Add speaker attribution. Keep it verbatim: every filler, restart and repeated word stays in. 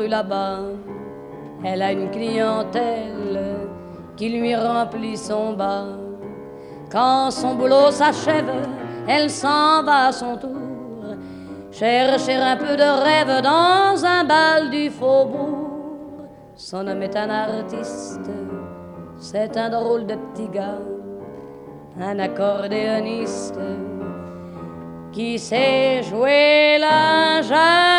Speaker 1: Là-bas, elle a une clientèle qui lui remplit son bar. Quand son boulot s'achève, elle s'en va à son tour chercher un peu de rêve dans un bal du faubourg. Son homme est un artiste, c'est un drôle de petit gars, un accordéoniste qui sait jouer la jazz.